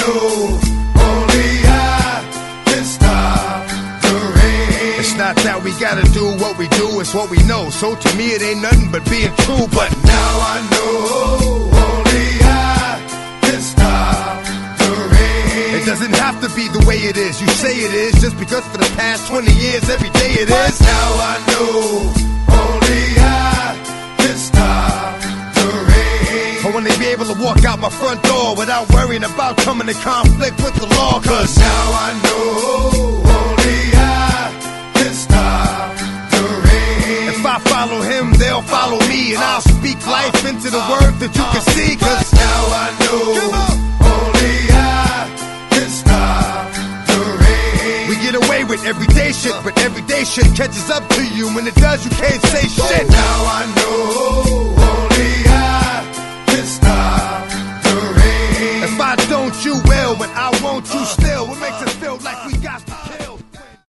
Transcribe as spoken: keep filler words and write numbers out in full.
know only I can stop the rain. It's not that we gotta do what we do, it's what we know. So to me it ain't nothing but being true. But now I know only I can stop the rain. It doesn't have to be the way it is. You say it is just because for the past twenty years every day it but is. Now I know only I can stop the rain. I wanna be able to walk out my front door without worrying about coming in conflict with the law. Cause now I know only I can stop the rain. if I follow him, they'll follow me, and I'll speak life into the word that you can see. Cause now I know only I can stop the rain. we get away with everyday shit, but everyday shit catches up to you. When it does, you can't say shit. Now I know only I can stop the rain. If I don't, you will, but I won't, you still. What